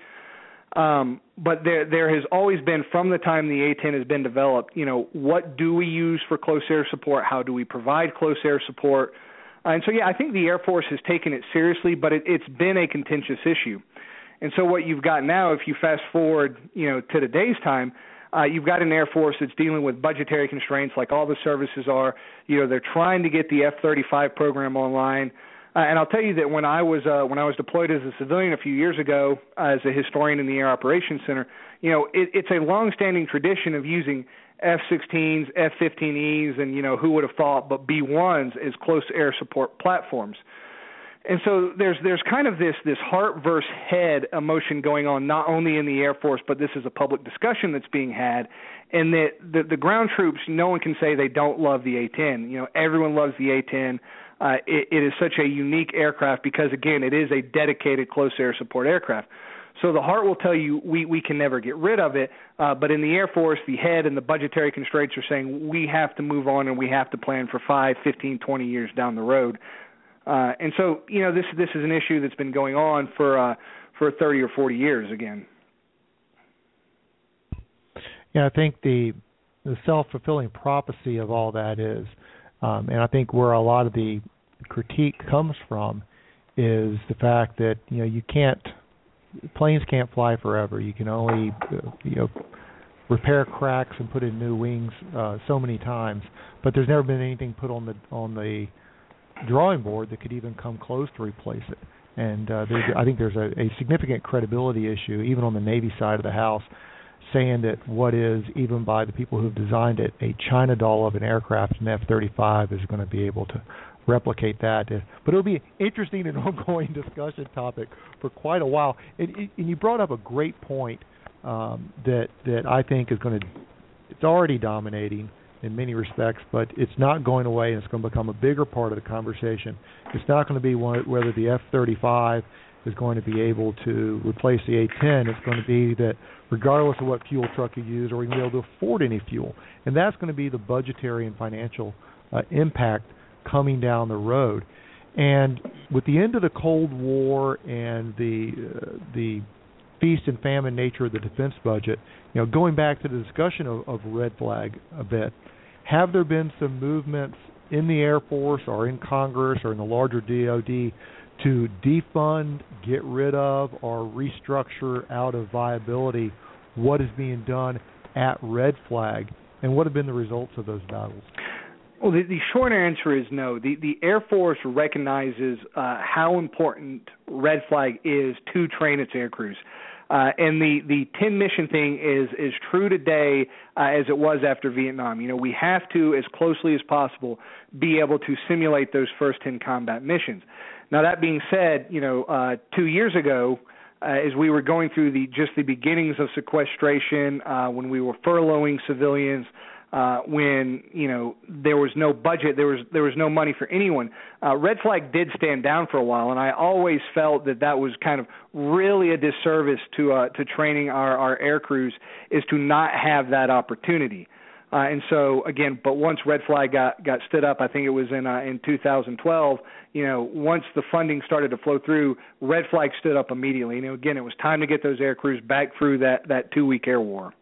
But there has always been, from the time the A-10 has been developed, what do we use for close air support? How do we provide close air support? And so, I think the Air Force has taken it seriously, but it's been a contentious issue. And so what you've got now, if you fast forward, to today's time, you've got an Air Force that's dealing with budgetary constraints like all the services are. They're trying to get the F-35 program online. And I'll tell you that when I was deployed as a civilian a few years ago as a historian in the Air Operations Center, it's a long-standing tradition of using F-16s, F-15Es, and, who would have thought, but B-1s as close air support platforms. And so there's kind of this heart versus head emotion going on, not only in the Air Force, but this is a public discussion that's being had, and that the ground troops, no one can say they don't love the A-10. Everyone loves the A-10. It is such a unique aircraft because, again, it is a dedicated close air support aircraft. So the heart will tell you we can never get rid of it, but in the Air Force, the head and the budgetary constraints are saying we have to move on and we have to plan for 5, 15, 20 years down the road. And so, this is an issue that's been going on for 30 or 40 years again. Yeah, I think the self-fulfilling prophecy of all that is, and I think where a lot of the critique comes from, is the fact that planes can't fly forever. You can only repair cracks and put in new wings so many times, but there's never been anything put on the drawing board that could even come close to replace it. And I think there's a significant credibility issue, even on the Navy side of the house, saying that what is, even by the people who've designed it, a China doll of an aircraft, an F-35, is going to be able to replicate that. But it'll be an interesting and ongoing discussion topic for quite a while. And you brought up a great point that I think is it's already dominating in many respects, but it's not going away, and it's going to become a bigger part of the conversation. It's not going to be whether the F-35 is going to be able to replace the A-10. It's going to be that regardless of what fuel truck you use, are we going to be able to afford any fuel? And that's going to be the budgetary and financial impact coming down the road. And with the end of the Cold War and the feast and famine nature of the defense budget, going back to the discussion of red flag a bit, have there been some movements in the Air Force or in Congress or in the larger DoD to defund, get rid of, or restructure out of viability what is being done at red flag, and what have been the results of those battles? Well, the short answer is no. The Air Force recognizes how important red flag is to train its aircrews. And the 10 mission thing is true today as it was after Vietnam. We have to, as closely as possible, be able to simulate those first 10 combat missions. Now, that being said, 2 years ago, as we were going through the beginnings of sequestration, when we were furloughing civilians, when there was no budget, there was no money for anyone. Red flag did stand down for a while, and I always felt that was kind of really a disservice to training our air crews, is to not have that opportunity. And so again, but once red flag got stood up, I think it was in 2012. Once the funding started to flow through, red flag stood up immediately. Again, it was time to get those air crews back through that 2-week air war.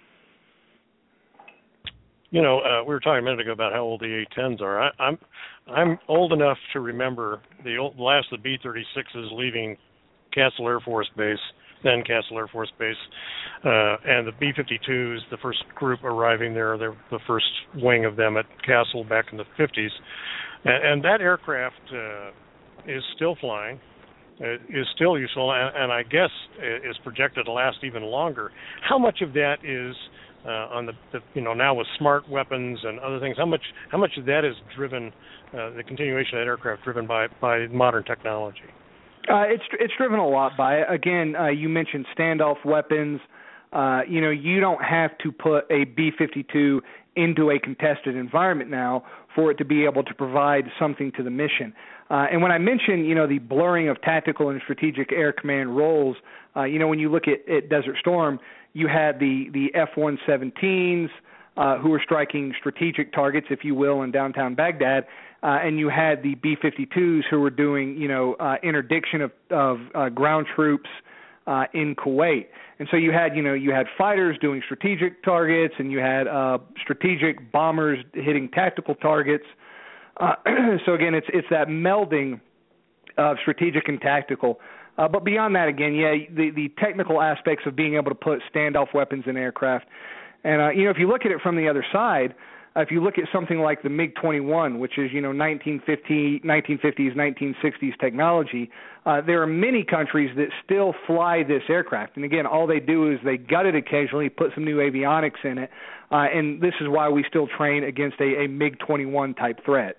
We were talking a minute ago about how old the A-10s are. I'm old enough to remember the last of the B-36s leaving Castle Air Force Base, then Castle Air Force Base, and the B-52s, the first group arriving there, the first wing of them at Castle back in the 50s. And that aircraft is still flying, is still useful, and I guess is projected to last even longer. How much of that is on the now with smart weapons and other things, how much of that is driven, the continuation of that aircraft driven by modern technology? It's driven a lot by it. Again, you mentioned standoff weapons. You don't have to put a B-52 into a contested environment now for it to be able to provide something to the mission. And when I mention, the blurring of tactical and strategic air command roles, when you look at Desert Storm, you had the F-117s who were striking strategic targets, if you will, in downtown Baghdad, and you had the B-52s who were doing, interdiction of ground troops in Kuwait. And so you had fighters doing strategic targets, and you had strategic bombers hitting tactical targets. So again, it's that melding of strategic and tactical. But beyond that, again, the technical aspects of being able to put standoff weapons in aircraft. And, if you look at it from the other side, if you look at something like the MiG-21, which is, 1950s, 1960s technology, there are many countries that still fly this aircraft. And again, all they do is they gut it occasionally, put some new avionics in it, and this is why we still train against a MiG-21 type threat.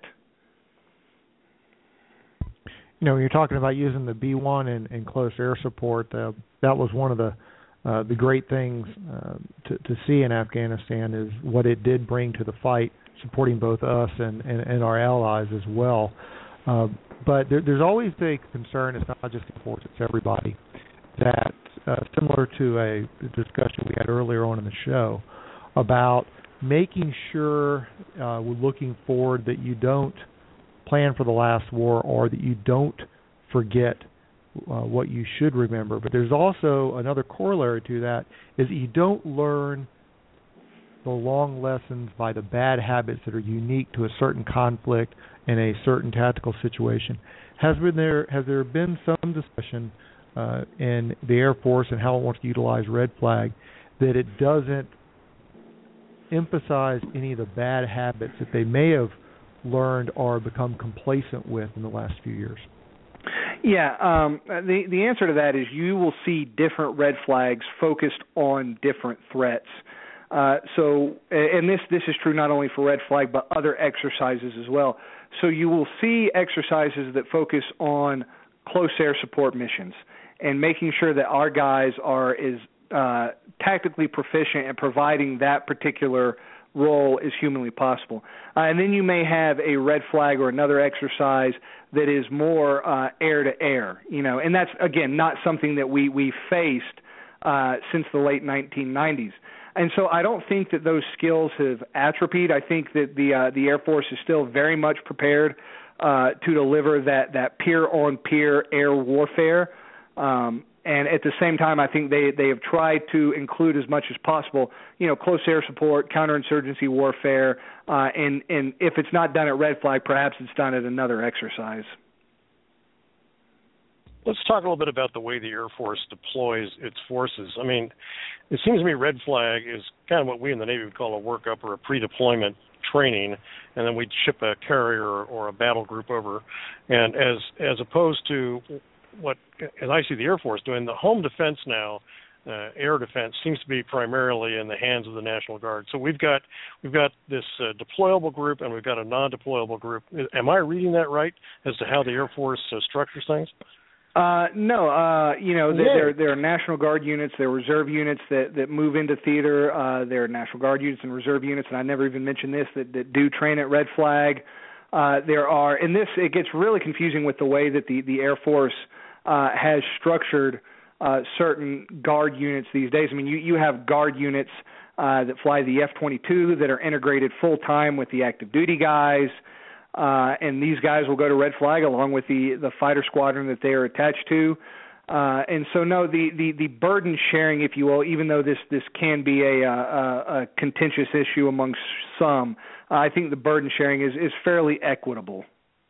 When you're talking about using the B-1 in close air support, that was one of the great things to see in Afghanistan, is what it did bring to the fight, supporting both us and our allies as well. But there's always the concern, it's not just the force, it's everybody, that similar to a discussion we had earlier on in the show about making sure we're looking forward, that you don't plan for the last war, or that you don't forget what you should remember. But there's also another corollary to that, is that you don't learn the long lessons by the bad habits that are unique to a certain conflict in a certain tactical situation. Has there been some discussion in the Air Force and how it wants to utilize Red Flag that it doesn't emphasize any of the bad habits that they may have learned or become complacent with in the last few years? Yeah, the answer to that is you will see different red flags focused on different threats. And this is true not only for Red Flag but other exercises as well. So you will see exercises that focus on close air support missions and making sure that our guys are as tactically proficient in providing that particular role as humanly possible. And then you may have a Red Flag or another exercise that is more air to air, and that's, again, not something that we faced since the late 1990s. And so I don't think that those skills have atrophied. I think that the Air Force is still very much prepared to deliver that peer-on-peer air warfare. And at the same time, I think they have tried to include as much as possible, close air support, counterinsurgency warfare, and if it's not done at Red Flag, perhaps it's done at another exercise. Let's talk a little bit about the way the Air Force deploys its forces. I mean, it seems to me Red Flag is kind of what we in the Navy would call a workup or a pre-deployment training, and then we'd ship a carrier or a battle group over. And as opposed to what, as I see the Air Force doing, the home defense now, air defense, seems to be primarily in the hands of the National Guard. So we've got this deployable group and we've got a non-deployable group. Am I reading that right as to how the Air Force structures things? No, there are National Guard units, there are reserve units that move into theater, there are National Guard units and reserve units, and I never even mentioned this, that do train at Red Flag. There are, and it gets really confusing with the way that the Air Force has structured certain Guard units these days. I mean, you have Guard units that fly the F-22 that are integrated full-time with the active duty guys. And these guys will go to Red Flag along with the fighter squadron that they are attached to. And so, no, the burden sharing, if you will, even though this can be a contentious issue amongst some, I think the burden sharing is fairly equitable.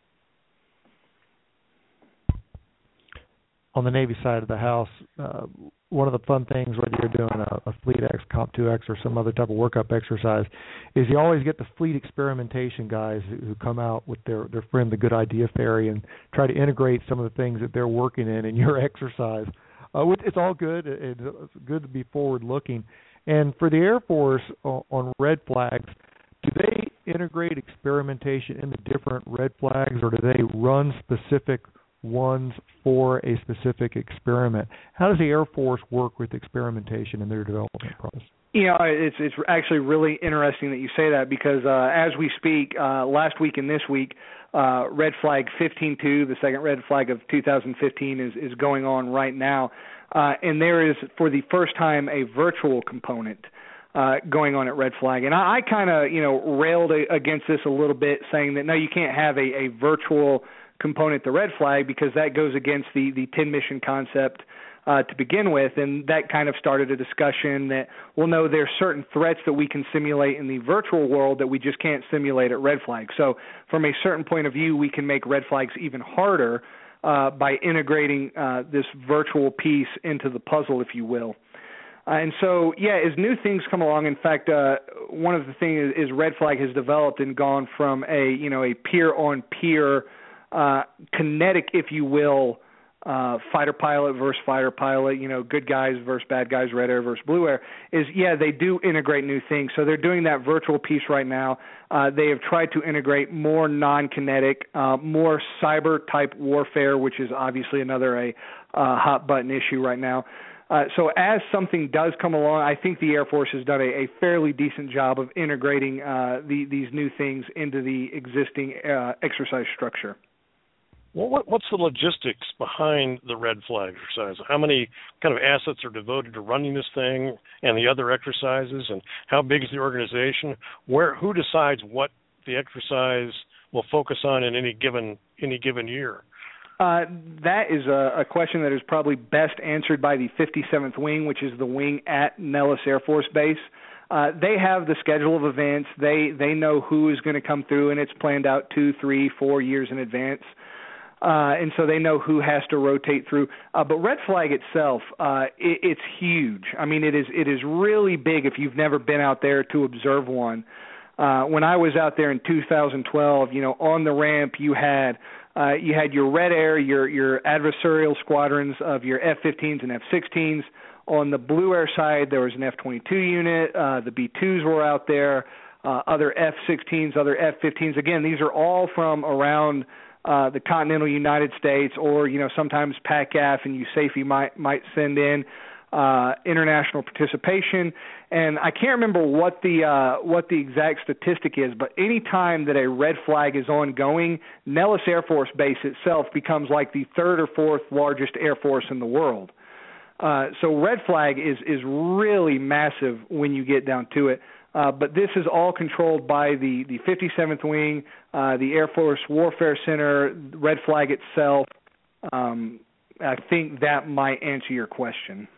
On the Navy side of the house, one of the fun things, whether you're doing a Fleet X, Comp 2X, or some other type of workup exercise, is you always get the fleet experimentation guys who come out with their friend, the Good Idea Fairy, and try to integrate some of the things that they're working in your exercise. It's all good. It's good to be forward-looking. And for the Air Force on Red Flags, do they integrate experimentation in the different Red Flags, or do they run specific ones for a specific experiment? How does the Air Force work with experimentation in their development process? It's actually really interesting that you say that, because as we speak, last week and this week, Red Flag 15-2, the second Red Flag of 2015, is going on right now. And there is, for the first time, a virtual component going on at Red Flag. And I kind of, railed against this a little bit, saying that, no, you can't have a virtual component to Red Flag, because that goes against the 10-mission concept to begin with, and that kind of started a discussion that, well, no, there are certain threats that we can simulate in the virtual world that we just can't simulate at Red Flag. So from a certain point of view, we can make Red Flags even harder by integrating this virtual piece into the puzzle, if you will. And so, yeah, as new things come along, in fact, one of the things is Red Flag has developed and gone from a peer-on-peer kinetic, if you will, fighter pilot versus fighter pilot, good guys versus bad guys, red air versus blue air, they do integrate new things. So they're doing that virtual piece right now. They have tried to integrate more non-kinetic, more cyber-type warfare, which is obviously another hot-button issue right now. So as something does come along, I think the Air Force has done a fairly decent job of integrating these new things into the existing exercise structure. What's the logistics behind the red flag exercise? How many kind of assets are devoted to running this thing and the other exercises, and how big is the organization? Who decides what the exercise will focus on in any given year? That is a question that is probably best answered by the 57th Wing, which is the wing at Nellis Air Force Base. They have the schedule of events. They know who is going to come through, and it's planned out 2, 3, 4 years in advance. And so they know who has to rotate through. But Red Flag itself, it's huge. I mean, it is really big if you've never been out there to observe one. When I was out there in 2012, on the ramp you had your Red Air, your adversarial squadrons of your F-15s and F-16s. On the Blue Air side, there was an F-22 unit. The B-2s were out there. Other F-16s, other F-15s. Again, these are all from around the continental United States, or sometimes PACAF and USAFE might send in international participation. And I can't remember what the exact statistic is, but any time that a red flag is ongoing, Nellis Air Force Base itself becomes like the third or fourth largest air force in the world. So red flag is really massive when you get down to it. But this is all controlled by the 57th Wing, the Air Force Warfare Center, Red Flag itself. I think that might answer your question.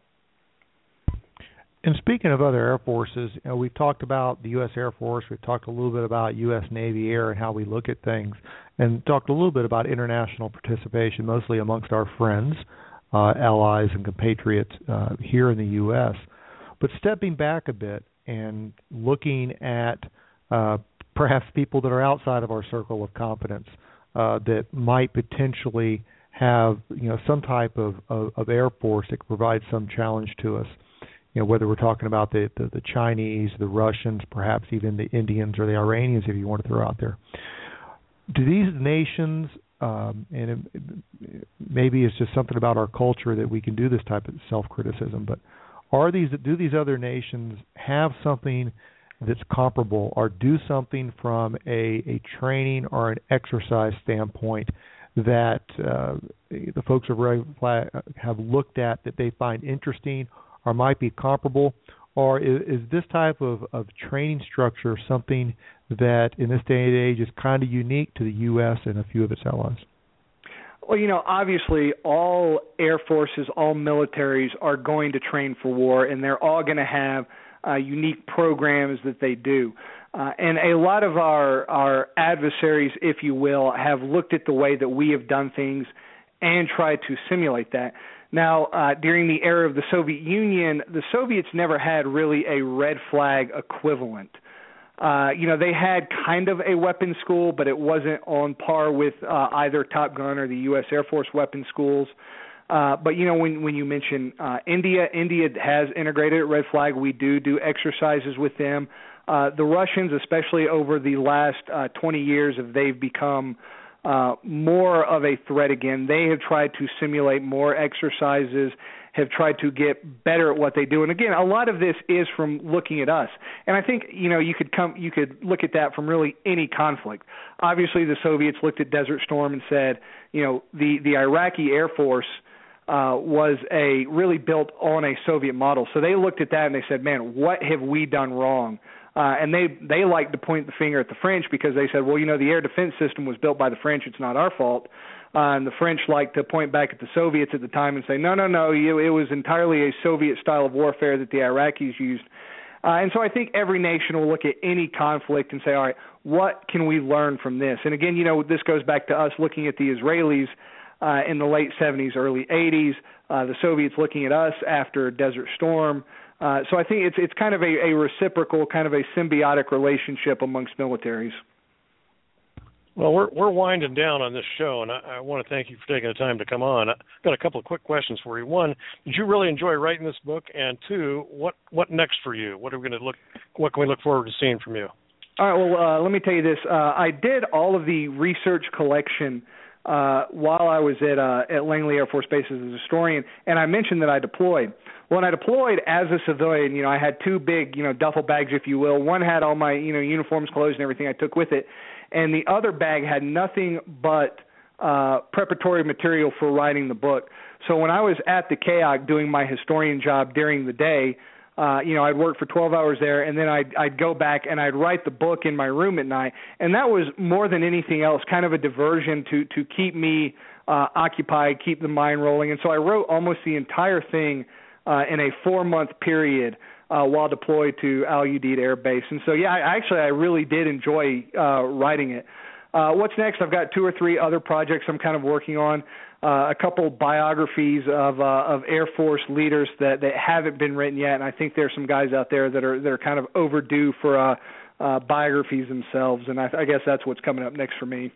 And speaking of other air forces, we've talked about the U.S. Air Force. We've talked a little bit about U.S. Navy Air and how we look at things, and talked a little bit about international participation, mostly amongst our friends, allies, and compatriots here in the U.S. But stepping back a bit and looking at perhaps people that are outside of our circle of competence that might potentially have some type of air force that could provide some challenge to us. Whether we're talking about the Chinese, the Russians, perhaps even the Indians or the Iranians, if you want to throw out there. Do these nations, and maybe it's just something about our culture that we can do this type of self-criticism, but do these other nations have something that's comparable, or do something from a training or an exercise standpoint that the folks of Red Flag have looked at that they find interesting or might be comparable? Or is this type of training structure something that in this day and age is kind of unique to the U.S. and a few of its allies? Well, obviously all air forces, all militaries are going to train for war, and they're all going to have unique programs that they do. And a lot of our adversaries, if you will, have looked at the way that we have done things and tried to simulate that. Now, during the era of the Soviet Union, the Soviets never had really a red flag equivalent. They had kind of a weapons school, but it wasn't on par with either Top Gun or the U.S. Air Force weapons schools. But, when you mention India has integrated red flag. We do exercises with them. The Russians, especially over the last 20 years, they've become more of a threat again. They have tried to simulate more exercises, have tried to get better at what they do. And again, a lot of this is from looking at us. And I think, you could look at that from really any conflict. Obviously, the Soviets looked at Desert Storm and said, the Iraqi Air Force was really built on a Soviet model. So they looked at that and they said, man, what have we done wrong? And they like to point the finger at the French because they said, well, the air defense system was built by the French. It's not our fault. And the French like to point back at the Soviets at the time and say, no, it was entirely a Soviet style of warfare that the Iraqis used. And so I think every nation will look at any conflict and say, all right, what can we learn from this? And again, this goes back to us looking at the Israelis in the late 70s, early 80s, the Soviets looking at us after Desert Storm. So I think it's kind of a reciprocal, kind of a symbiotic relationship amongst militaries. Well, we're winding down on this show, and I want to thank you for taking the time to come on. I've got a couple of quick questions for you. One, did you really enjoy writing this book? And two, what next for you? What can we look forward to seeing from you? All right. Well, let me tell you this. I did all of the research collection while I was at Langley Air Force Base as a historian, and I mentioned that I deployed. When I deployed as a civilian, I had two big, duffel bags, if you will. One had all my, uniforms, clothes, and everything I took with it, and the other bag had nothing but preparatory material for writing the book. So when I was at the KAOC doing my historian job during the day, I'd work for 12 hours there, and then I'd go back and I'd write the book in my room at night. And that was more than anything else kind of a diversion to keep me occupied, keep the mind rolling. And so I wrote almost the entire thing in a 4-month period while deployed to Al Udeid Air Base. And so, I really did enjoy writing it. What's next? I've got 2 or 3 other projects I'm kind of working on. A couple biographies of Air Force leaders that haven't been written yet, and I think there's some guys out there that are kind of overdue for biographies themselves, and I guess that's what's coming up next for me.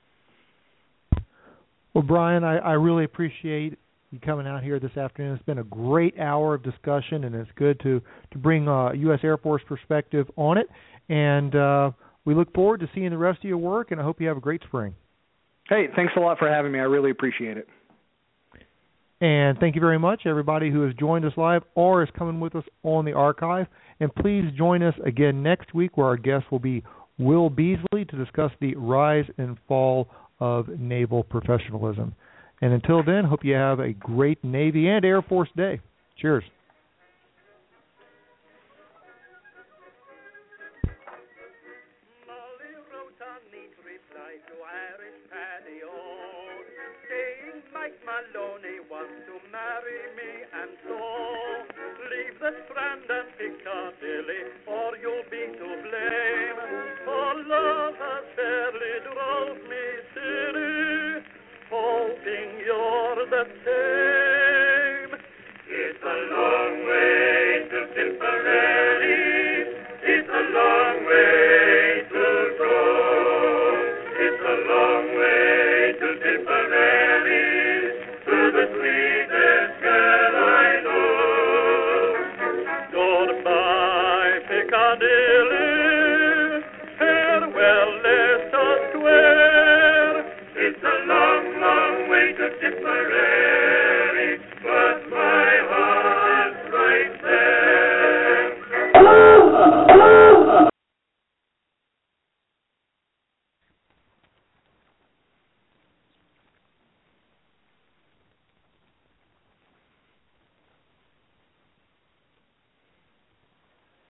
Well, Brian, I really appreciate you coming out here this afternoon. It's been a great hour of discussion, and it's good to bring U.S. Air Force perspective on it, and we look forward to seeing the rest of your work, and I hope you have a great spring. Hey, thanks a lot for having me. I really appreciate it. And thank you very much, everybody who has joined us live or is coming with us on the archive. And please join us again next week where our guest will be Will Beasley to discuss the rise and fall of naval professionalism. And until then, hope you have a great Navy and Air Force Day. Cheers. Maloney wants to marry me, and so leave the Strand and Piccadilly.